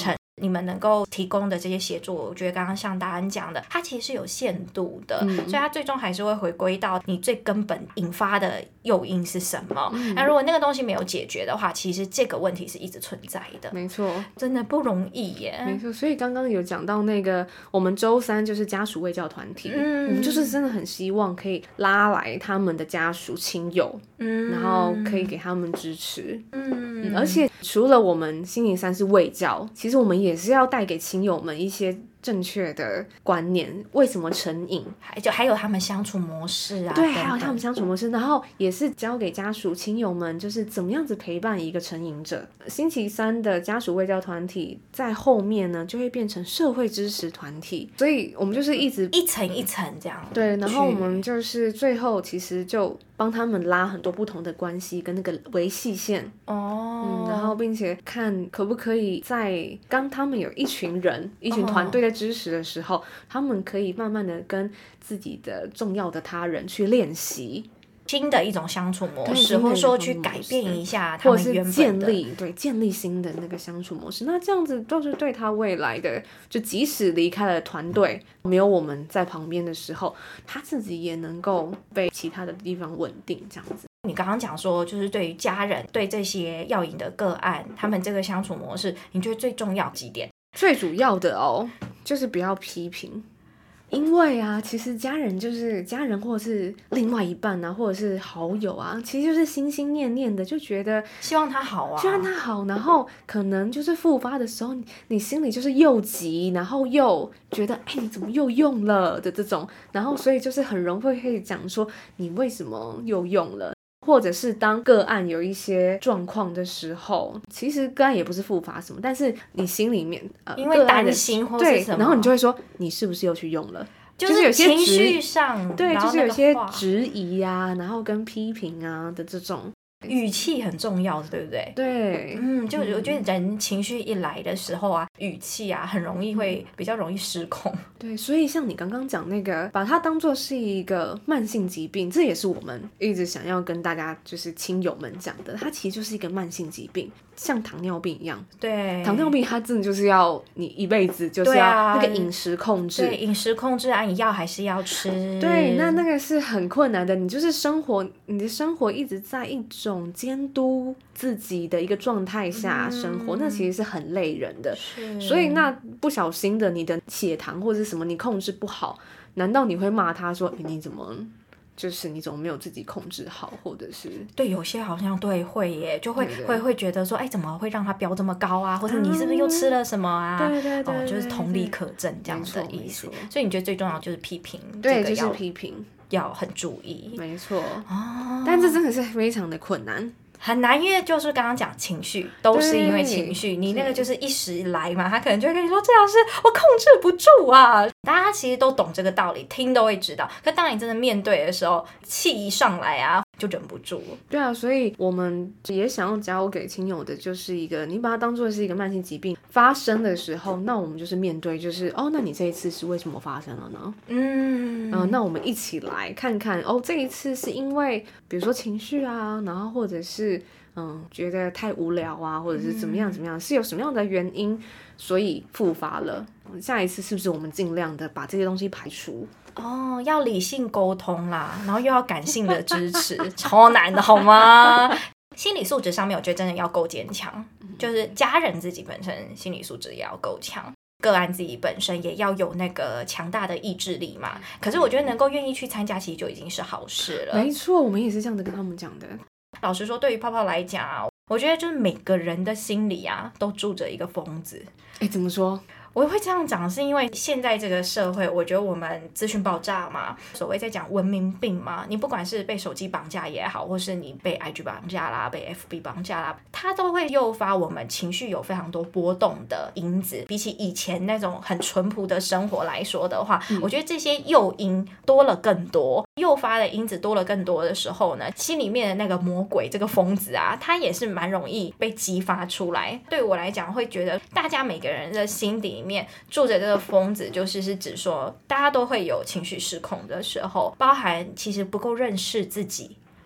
你们能够提供的这些协助，我觉得刚刚像大安讲的，它其实是有限度的，所以它最终还是会回归到你最根本引发的诱因是什么。那如果那个东西没有解决的话，其实这个问题是一直存在的。 没错， 真的不容易耶。 没错，所以刚刚有讲到那个我们周3就是家属卫教团体，我们就是真的很希望可以拉来他们的家属亲友，然后可以给他们支持。而且除了我们星期3是卫教，其实我们也是要带给亲友们一些正确的观念，为什么成瘾， 还有他们相处模式啊， 对，还有他们相处模式，然后也是教给家属亲友们就是怎么样子陪伴一个成瘾者。星期3的家属卫教团体在后面呢就会变成社会支持团体，所以我们就是一直一层一层这样， 对，然后我们就是最后其实就帮他们拉很多不同的关系跟那个维系线然后并且看可不可以在当他们有一群人一群团队在支持的时候，他们可以慢慢的跟自己的重要的他人去练习新的一种相处模式，或者说去改变一下他们原本的， 或者是建立新的那个相处模式。那这样子就是对他未来的，就即使离开了团队，没有我们在旁边的时候，他自己也能够被其他的地方稳定这样子。 你刚刚讲说，就是对于家人，对这些药瘾的个案，他们这个相处模式，你觉得最重要几点？ 最主要的就是不要批评。因为啊，其实家人就是家人，或者是另外一半啊，或者是好友啊，其实就是心心念念的，就觉得希望他好啊， 希望他好，然后可能就是复发的时候，你心里就是又急，然后又觉得你怎么又用了的这种，然后所以就是很容易会讲说你为什么又用了。或者是当个案有一些状况的时候，其实个案也不是复发什么，但是你心里面因为担心或是什么， 对，然后你就会说你是不是又去用了， 就是有些情绪上， 对，就是有些质疑啊，然后跟批评啊的这种语气很重要的，对不对？ 对， 就我觉得人情绪一来的时候啊，语气啊很容易会比较容易失控。 对，所以像你刚刚讲那个，把它当作是一个慢性疾病，这也是我们一直想要跟大家就是亲友们讲的，它其实就是一个慢性疾病，像糖尿病一样。 对， 糖尿病它真的就是要你一辈子就是要那个饮食控制， 对，饮食控制啊，你药还是要吃。 对，那个是很困难的，你就是你的生活一直在一种监督自己的一个状态下生活，那其实是很累人的。所以那不小心的你的血糖或者是什么你控制不好，难道你会骂他说你怎么没有自己控制好，或者是对有些好像对会耶，就会觉得说怎么会让他飙这么高啊，或者你是不是又吃了什么啊？ 对， 就是同理可证这样的意思。所以你觉得最重要就是批评， 对，就是批评要很注意， 没错但这真的是非常的困难。 很难，因为就是刚刚讲情绪都是因为情绪，你那个就是一时来嘛，他可能就会跟你说这老师我控制不住啊，大家其实都懂这个道理，听都会知道，可当你真的面对的时候，气一上来啊就忍不住。 对啊，所以我们也想要教给亲友的就是一个，你把它当作是一个慢性疾病发生的时候，那我们就是面对就是那你这一次是为什么发生了呢？那我们一起来看看这一次是因为比如说情绪啊，然后或者是觉得太无聊啊，或者是怎么样，是有什么样的原因所以复发了，下一次是不是我们尽量的把这些东西排除？ 要理性沟通啦，然后又要感性的支持超难的好吗？心理素质上面我觉得真的要够坚强，就是家人自己本身心理素质也要够强，个案自己本身也要有那个强大的意志力嘛。可是我觉得能够愿意去参加其实就已经是好事了。 没错，我们也是这样子跟他们讲的。 老实说，对于泡泡来讲啊，我觉得就是每个人的心里啊都住着一个疯子。 怎么说？ 我会这样讲是因为现在这个社会，我觉得我们资讯爆炸嘛，所谓在讲文明病嘛，你不管是被手机绑架也好，或是你被 IG 绑架啦，被 FB 绑架啦，它都会诱发我们情绪有非常多波动的因子。比起以前那种很淳朴的生活来说的话，我觉得这些诱因多了更多，诱发的因子多了更多的时候呢，心里面的那个魔鬼这个疯子啊，它也是蛮容易被激发出来。对我来讲会觉得大家每个人的心底里面住着这个疯子，是指说大家都会有情绪失控的时候，包含其实不够认识自己，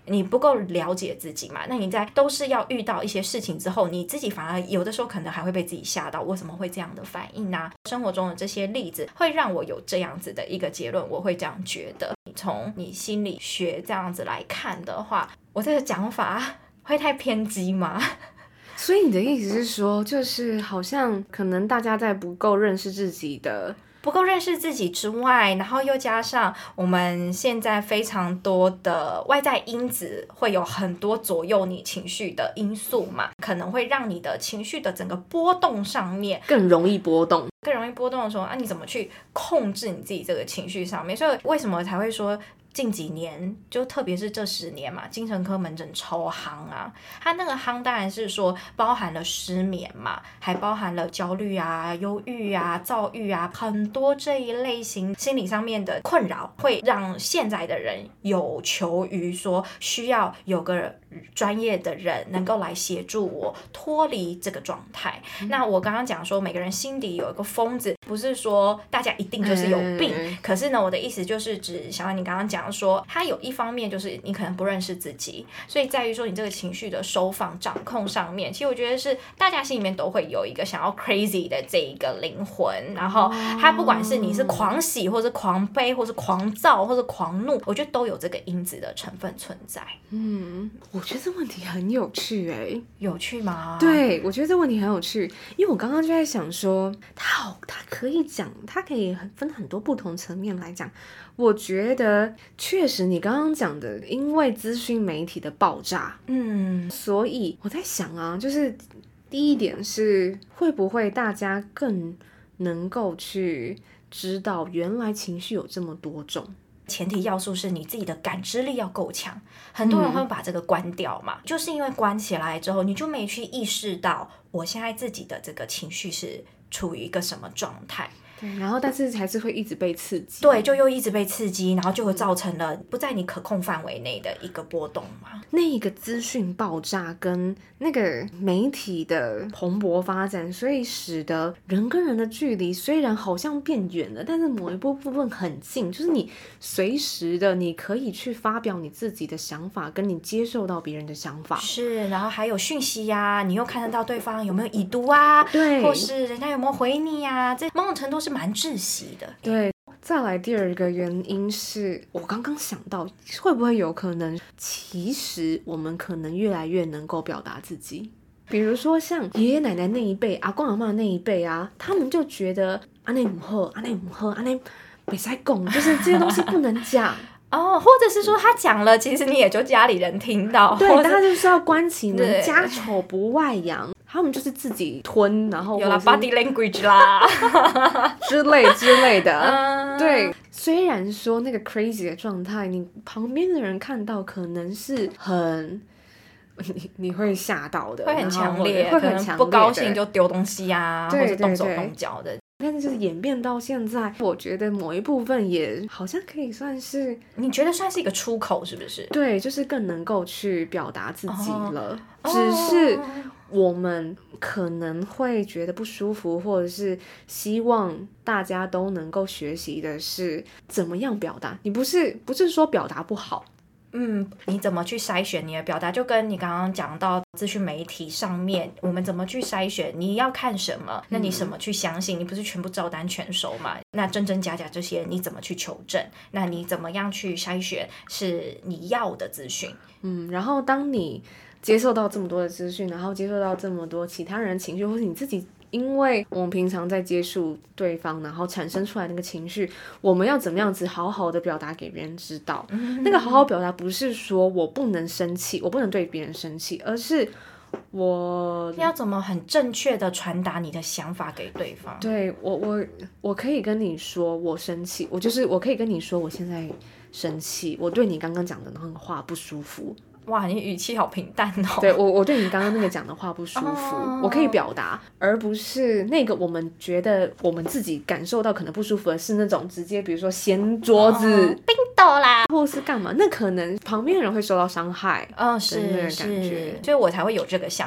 你不够了解自己嘛，那你在都是要遇到一些事情之后，你自己反而有的时候可能还会被自己吓到，为什么会这样的反应啊？生活中的这些例子会让我有这样子的一个结论，我会这样觉得。从你心理学这样子来看的话，我这个讲法会太偏激吗？ 所以你的意思是说，就是好像可能大家在不够认识自己之外，然后又加上我们现在非常多的外在因子，会有很多左右你情绪的因素嘛，可能会让你的情绪的整个波动上面更容易波动的时候你怎么去控制你自己这个情绪上面？所以为什么才会说近几年，就特别是这10年嘛，精神科门诊超夯啊。它那个夯当然是说包含了失眠嘛，还包含了焦虑啊、忧郁啊、躁郁啊，很多这一类型心理上面的困扰，会让现在的人有求于说需要有个专业的人能够来协助我脱离这个状态。那我刚刚讲说每个人心底有一个疯子，不是说大家一定就是有病，可是呢我的意思就是指小安你刚刚讲说他有一方面就是你可能不认识自己，所以在于说你这个情绪的收放掌控上面，其实我觉得是大家心里面都会有一个想要 crazy 的这一个灵魂，然后他不管是你是狂喜或是狂悲或是狂躁或是狂怒，我觉得都有这个因子的成分存在。 我觉得这问题很有趣欸。 有趣吗？ 对，我觉得这问题很有趣，因为我刚刚就在想说他可以讲，他可以分很多不同层面来讲。我觉得确实你刚刚讲的，因为资讯媒体的爆炸，所以我在想啊，就是第一点是会不会大家更能够去知道原来情绪有这么多种， 前提要素是你自己的感知力要够强，很多人会把这个关掉嘛，就是因为关起来之后你就没去意识到我现在自己的这个情绪是处于一个什么状态。 对，然后但是还是会一直被刺激， 对，就又一直被刺激，然后就会造成了不在你可控范围内的一个波动嘛。 那一个资讯爆炸跟那个媒体的蓬勃发展，所以使得人跟人的距离虽然好像变远了，但是某一部分很近，就是你随时的你可以去发表你自己的想法，跟你接受到别人的想法。 是，然后还有讯息啊，你又看得到对方有没有已读啊， 对， 或是人家有没有回你啊，这某种程度是蛮窒息的。 对，再来第二个原因是我刚刚想到，会不会有可能其实我们可能越来越能够表达自己，比如说像爷爷奶奶那一辈、阿公阿嬷那一辈啊，他们就觉得这样不好，这样不好，这样不可以讲，就是这些东西不能讲或者是说他讲了，其实你也就家里人听到， 对，大家就是要关起门，家丑不外扬，他们就是自己吞，然后有了 body language 啦之类的，对。虽然说那个 crazy 的状态，你旁边的人看到可能是很你会吓到的， 会很强烈， 会很强烈的， 不高兴就丢东西啊，或者动手动脚的。 但是就是演变到现在，我觉得某一部分也好像可以算是， 你觉得算是一个出口是不是？ 对，就是更能够去表达自己了，只是我们可能会觉得不舒服，或者是希望大家都能够学习的是怎么样表达。你不是说表达不好， 你怎么去筛选你的表达，就跟你刚刚讲到资讯媒体上面我们怎么去筛选你要看什么，那你什么去相信，你不是全部照单全收嘛，那真真假假这些你怎么去求证，那你怎么样去筛选是你要的资讯。 然后当你接受到这么多的资讯，然后接受到这么多其他人的情绪，或是你自己，因为我们平常在接触对方，然后产生出来那个情绪，我们要怎么样子好好的表达给别人知道。那个好好表达不是说我不能生气，我不能对别人生气，而是我要怎么很正确的传达你的想法给对方。 对，我可以跟你说我生气，我可以跟你说我现在生气，我对你刚刚讲的那个话不舒服。 哇，你语气好平淡哦。 对，我对你刚刚那个讲的话不舒服，我可以表达，而不是那个我们觉得我们自己感受到可能不舒服的是那种直接比如说掀桌子、 冰斗啦， 或是干嘛，那可能旁边的人会受到伤害。 是，所以我才会有这个想法。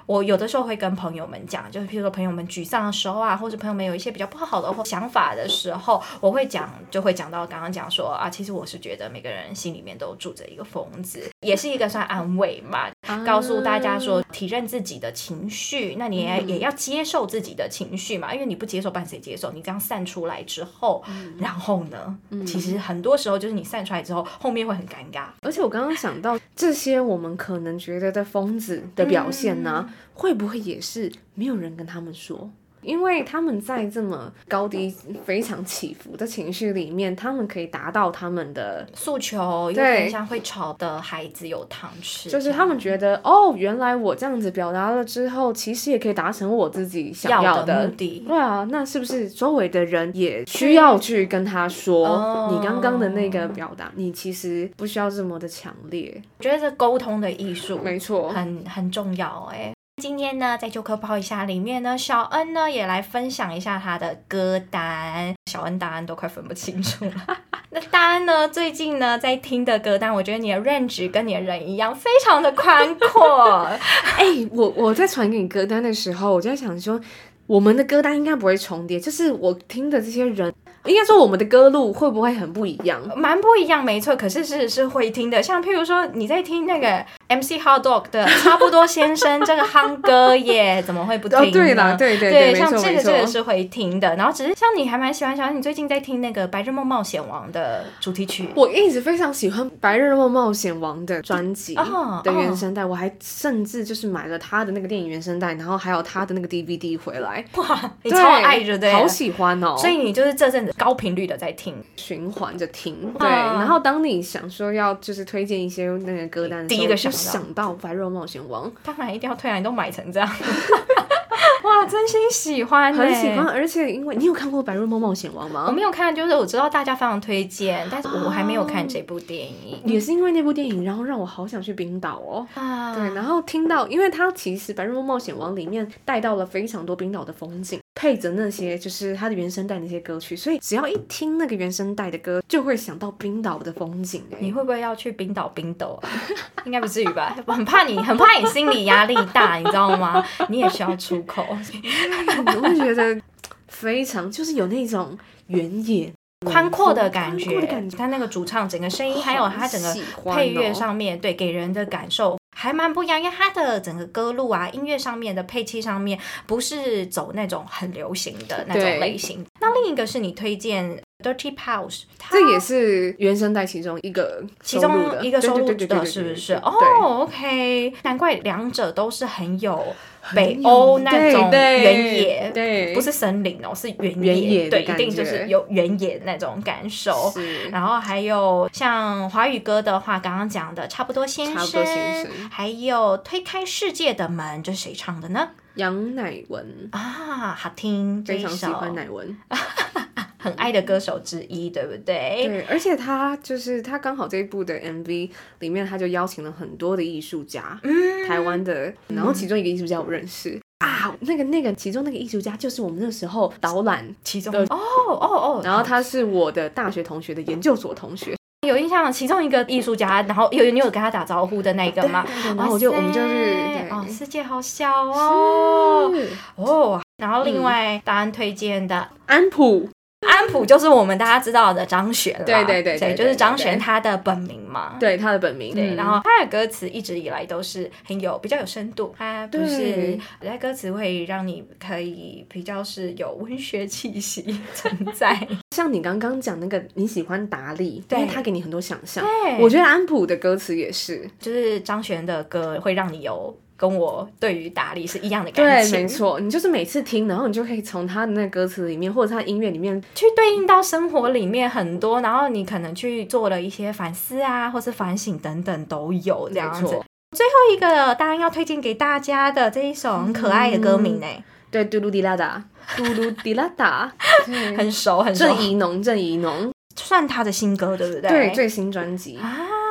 我有的时候会跟朋友们讲，就是譬如说朋友们沮丧的时候啊，或者朋友们有一些比较不好的想法的时候，我会讲到刚刚讲说啊，其实我是觉得每个人心里面都住着一个疯子，也是一个算安慰嘛，告诉大家说体认自己的情绪，那你也要接受自己的情绪嘛，因为你不接受，不然谁接受？你这样散出来之后，然后呢，其实很多时候就是你散出来之后，后面会很尴尬。 而且我刚刚想到这些我们可能觉得的疯子的表现呢，会不会也是没有人跟他们说？因为他们在这么高低非常起伏的情绪里面，他们可以达到他们的诉求，有点像会吵的孩子有糖吃， 就是他们觉得原来我这样子表达了之后，其实也可以达成我自己想要的目的。 对啊，那是不是周围的人也需要去跟他说，你刚刚的那个表达，你其实不需要这么的强烈？ 我觉得这沟通的艺术， 没错， 很重要今天呢，在就科泡一下里面呢，小恩呢也来分享一下他的歌单。小恩、大恩都快分不清楚了。那大恩呢，最近呢在听的歌单，我觉得你的 range 跟你的人一样，非常的宽阔。 我在传给你歌单的时候，我就在想说，我们的歌单应该不会重叠，就是我听的这些人。应该说我们的歌路会不会很不一样？ 蛮不一样，没错。可是是会听的，像譬如说你在听那个 MC Hot Dog 的差不多先生这个夯歌耶，怎么会不听呢？ 对啦，对， 像这个是会听的。然后只是像你还蛮喜欢，小恩你最近在听那个《白日梦冒险王》的主题曲。 我一直非常喜欢《白日梦冒险王》的专辑的原声带，我还甚至就是买了他的那个电影原声带，然后还有他的那个 DVD 回来。 哇，你超爱着的， 好喜欢哦！ 所以你就是这阵子高频率的在听， 循环着听。对，然后当你想说要就是推荐一些那个歌单的时候， 第一个想到《白日梦冒险王》， 当然一定要推啊！你都买成这样。哇，真心喜欢很喜欢，而且因为你有看过《白日梦冒险王》吗？ 我没有看，就是我知道大家非常推荐，但是我还没有看这部电影。 也是因为那部电影，然后让我好想去冰岛哦。对，然后听到，因为它其实《白日梦冒险王》里面带到了非常多冰岛的风景，配着那些就是它的原声带那些歌曲，所以只要一听那个原声带的歌，就会想到冰岛的风景。 你会不会要去冰岛冰斗啊？应该不至于吧？很怕你心理压力大，你知道吗？你也需要出口。 我会觉得非常就是有那种原野宽阔的感觉，他那个主唱整个声音还有他整个配乐上面，对给人的感受还蛮不一样，因为他的整个歌路啊，音乐上面的配器上面不是走那种很流行的那种类型。那另一个是你推荐 Dirty Pulse， 这也是原声带其中一个收录的， 是不是？OK， 难怪两者都是很有北欧那种原野， 对， 不是森林是原野， 对，一定就是有原野那种感受。然后还有像华语歌的话，刚刚讲的差不多先生，还有推开世界的门，这是谁唱的呢？ 杨乃文啊，好听， 非常喜欢乃文。 很爱的歌手之一，对不对？ 对，而且他刚好这一部的 MV 里面，他就邀请了很多的艺术家，台湾的，然后其中一个艺术家我认识啊，那个其中那个艺术家就是我们那时候导览其中然后他是我的大学同学的研究所同学。 有印象，其中一个艺术家，然后你有跟他打招呼的那个吗？ 然后我们就是世界好小哦，然后另外大安推荐的安普就是我们大家知道的张悬啦， 对， 就是张悬他的本名嘛， 对，他的本名， 对，然后他的歌词一直以来都是比较有深度，他不是他歌词会让你可以比较是有文学气息存在。 像你刚刚讲那个你喜欢达利，因为他给你很多想象， 对， 我觉得安普的歌词也是， 就是张悬的歌会让你有跟我对于达利是一样的感情， 对，没错，你就是每次听，然后你就可以从他的那个歌词里面，或者他的音乐里面去对应到生活里面很多，然后你可能去做了一些反思啊，或是反省等等都有这样子。最后一个当然要推荐给大家的这一首很可爱的歌名对，嘟噜迪拉达，嘟噜迪拉达， 很熟， 郑宜农，算他的新歌对不对？ 对， 最新专辑啊。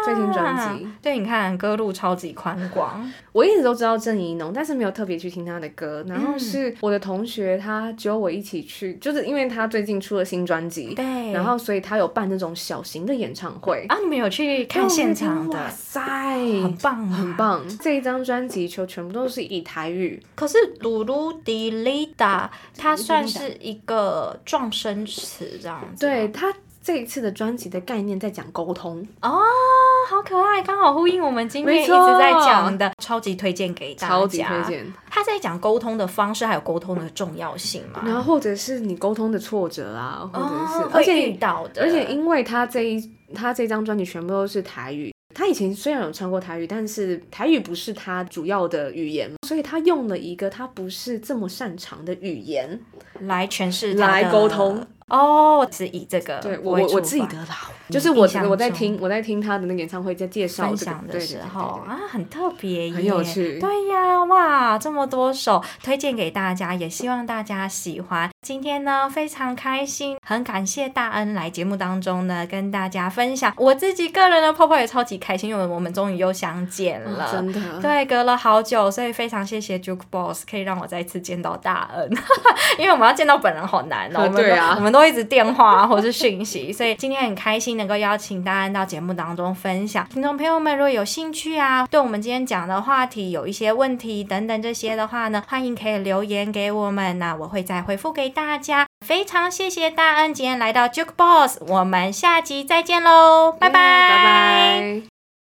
最新专辑。 对，你看歌路超级宽广。 我一直都知道郑宜农，但是没有特别去听他的歌。然后是我的同学，他揪我一起去，就是因为他最近出了新专辑， 对， 然后所以他有办那种小型的演唱会啊。你们有去看现场的？ 哇塞， 很棒， 很棒！这一张专辑全部都是以台语。 可是鲁鲁迪丽达，它算是一个状声词这样子。 对，他这一次的专辑的概念在讲沟通哦，好可爱，刚好呼应我们今天一直在讲的，超级推荐给大家。 超级推荐。 他在讲沟通的方式，还有沟通的重要性嘛？ 然后或者是你沟通的挫折啊，或者是会遇到的。 而且因为他这张专辑全部都是台语。他以前虽然有唱过台语，但是台语不是他主要的语言，所以他用了一个他不是这么擅长的语言来诠释他的， 来沟通。 哦，是以这个对我记得啦，就是我在听他的那个演唱会在介绍分享的时候啊，很特别耶， 很有趣。 对呀，哇，这么多首推荐给大家，也希望大家喜欢。今天呢非常开心，很感谢大恩来节目当中呢跟大家分享。我自己个人的泡泡也超级开心，因为我们终于又相见了， 真的， 对，隔了好久，所以非常谢谢 Jukebox 可以让我再次见到大恩，因为我们要见到本人好难哦。 对啊， 我们都一直电话或是讯息，所以今天很开心能够邀请大恩到节目当中分享。听众朋友们如果有兴趣啊，对我们今天讲的话题有一些问题等等这些的话呢，欢迎可以留言给我们，那我会再回复给大家。非常谢谢大恩今天来到 Jukebox， 我们下集再见喽，拜拜。